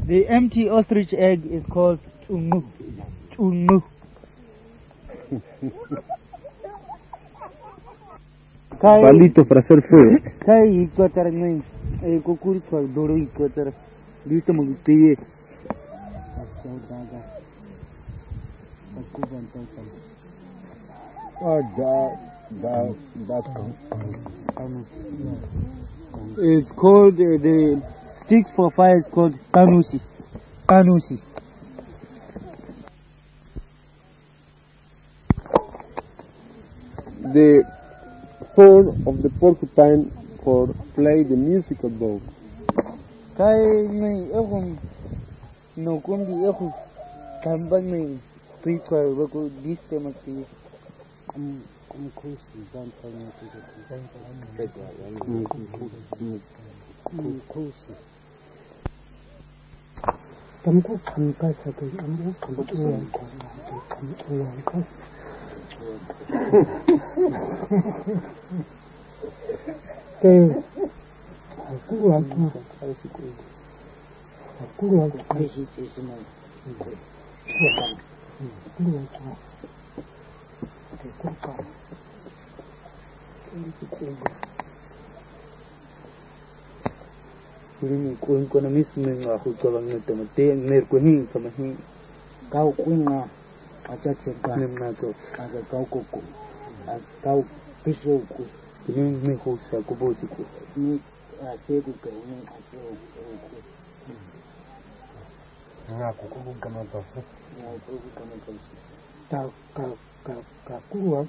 The empty ostrich egg is called tungu. Tungu. Palito para hacer fuego. Kai ikotar ngai kokuri kwa doro ikotar dito magtiye. It's called the sticks for fire is called panusi. Panusi. The horn of the porcupine for play the musical bow. Kai ngai ehum no kundi ehu tambang ngai prikwa bako diste makti. Kusi dan tanya kusi. Tamku kamka sakai ambu kamtuan kamtuan. Aku ini ko na mismo ako ko lang nito mate mer ko hin kamahi kau kuinga acha cheka nemna to aga kau ko kau piso ko ini me ko sa ko boti ko ni ase ko ko ni ase ko na ko ko kama to na ko ko kama to ka kuwa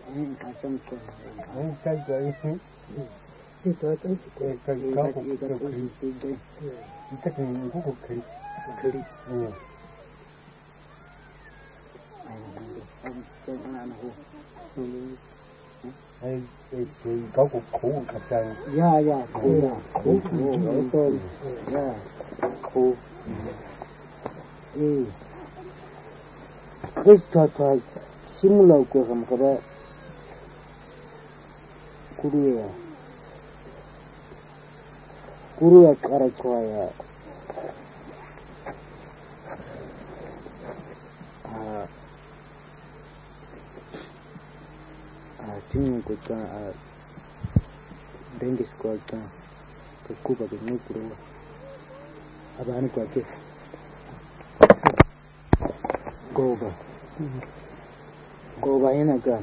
Similar ko ham kaba kuruya kara kwaya singing ko ta dengis ko ta kuba ke no kuru abani ko ke goba ina ga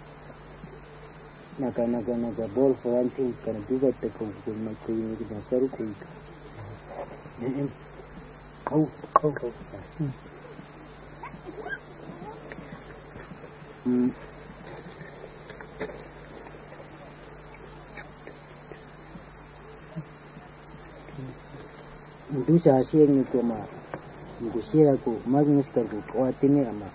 naga bol faranti kan duba ta ko na ko ni da saru ko kau Dusa siya ni ko ma gusiya ko magmister ko atini ama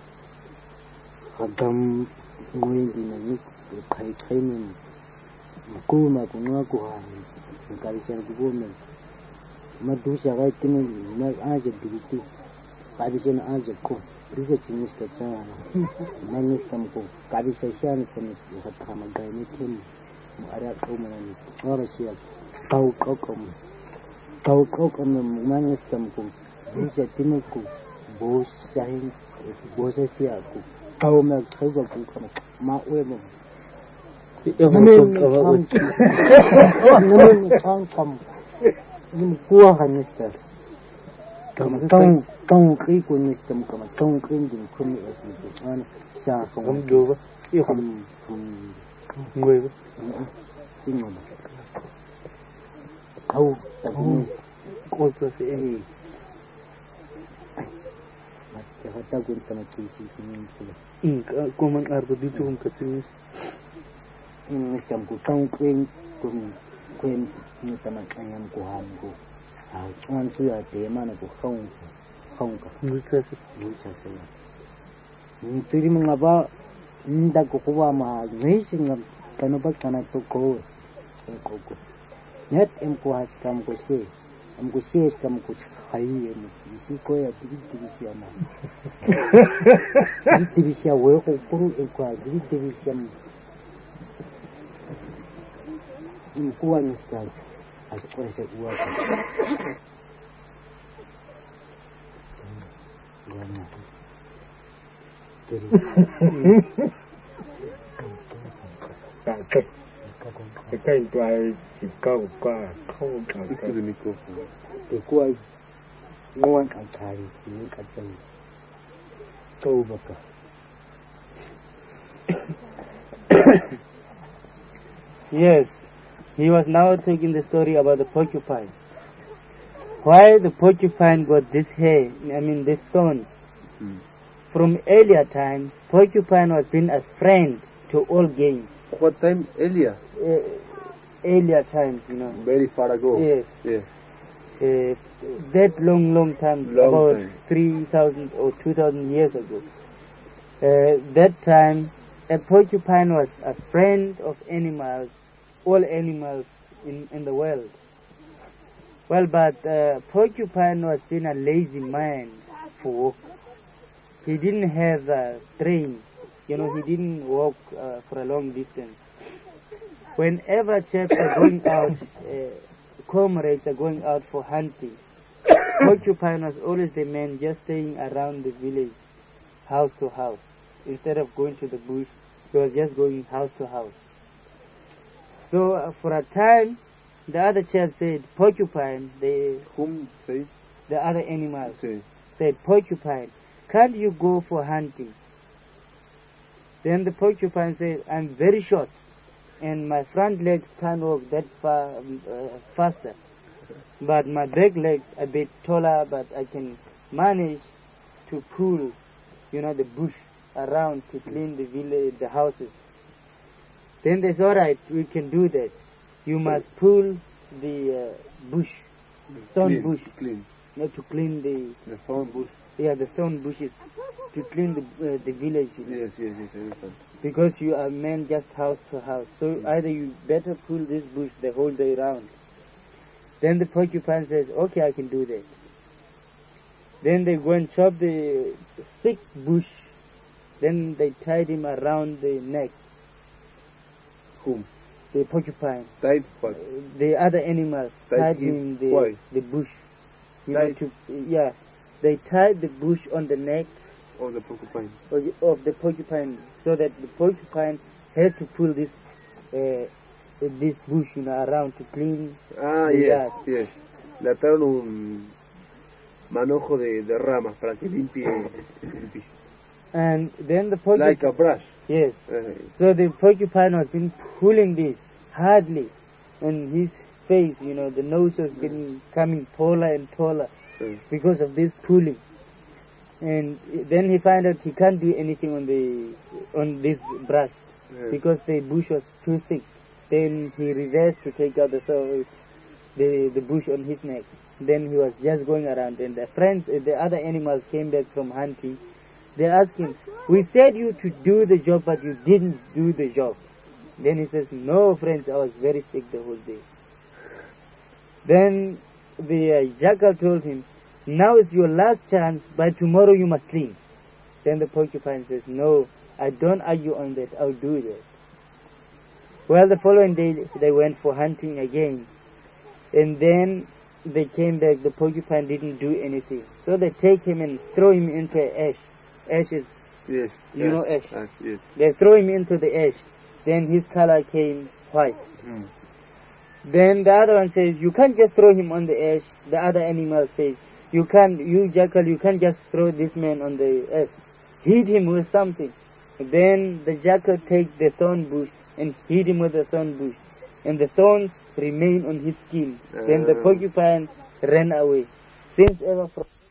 hagam ngwindi na ni kai ni ko ma ko no ko ha ni kai ser ko bomen ma dusa ga tini ma aje dibiti kabi sen aje ko dusa chinis ka cha ma ni kam ko kabi se siya ni ko ni hatta ma ga ni tin mu ara ko ma ni ora siya tau kau manis kampung bisa timuku bosahin bosa siaku kau nak kau kamu mau emo ini kuah hanista kau kau nista kamu kau kau kumi itu mana sah kamu dua iya kamu gue tinggal kau kau tu ini macam apa pun sama kisi ini tu. Kau mengarut di tu kecil. Ini macam kau kuen ni sama ayam kuhan ku. Cuman tu ada mana ku kau ka. Lusa saya. Ini mengapa ndak ku kuah mah ni singap kenapa kana tu kau. Net em kuah kamu ku sih. हमको शेष कम कुछ खाई है इसी को या दिविसिया ना दिविसिया वो को करू एक को दिविसिया इनको वाला स्टाइल आज और ऐसे हुआ cái bài chỉ câu qua không cảm thấy được microphone thì quay ngoan cả thầy chỉ cả chân câu bậc Yes, he was now taking the story about the porcupine. Why the porcupine got this hair, this stone? From earlier times, porcupine was seen as friend to all game. What time? Earlier? Earlier times, Very far ago. Yes. Yes. That long time, about 3,000 or 2,000 years ago. That time, a porcupine was a friend of animals, all animals in the world. Well, but porcupine was seen a lazy man for work. He didn't have a train. He didn't walk for a long distance. Whenever chaps are going out, comrades are going out for hunting, porcupine was always the man just staying around the village, house to house. Instead of going to the bush, he was just going house to house. So for a time, the other chaps said, porcupine, Whom said? The other animals said, porcupine, can't you go for hunting? Then the porcupine said, I'm very short, and my front legs can't walk that far faster. But my back legs are a bit taller, but I can manage to pull, the bush around to clean the village, the houses. Then they said, all right, we can do that. You must pull the bush, stone bush, Clean. not to clean The thorn bush. the stone bushes, to clean the village. Yes, I understand. Because you are men just house to house. So either you better pull this bush the whole day round. Then the porcupine says, okay, I can do that. Then they go and chop the thick bush. Then they tied him around the neck. Whom? The porcupine. Tied what? The other animals tied him the bush. You know, they tied the bush on the neck Of the porcupine. of the porcupine, so that the porcupine had to pull this bush, around to clean the yard. Yes. Le ataron un manojo de ramas para que limpie el piso. And then the porcupine... Like a brush. Yes. So the porcupine was been pulling this hardly, and his face, the nose was coming taller and taller because of this pulling. And then he found out he can't do anything on this brush because the bush was too thick. Then he reversed to take out the bush on his neck. Then he was just going around, and the other animals came back from hunting. They asked him, we said you to do the job, but you didn't do the job. Then he says, no, friends, I was very sick the whole day. Then the jackal told him, now is your last chance, by tomorrow you must clean. Then the porcupine says, no, I don't argue on that, I'll do that. Well, the following day they went for hunting again. And then they came back, the porcupine didn't do anything. So they take him and throw him into ash. Ashes. Yes. You know ash. Yes. They throw him into the ash. Then his color came white. Then the other one says, you can't just throw him on the ash. The other animal says, you jackal, you can't just throw this man on the ash. Hit him with something. Then the jackal takes the thorn bush and hit him with the thorn bush. And the thorns remain on his skin. Then the porcupine ran away. Since ever from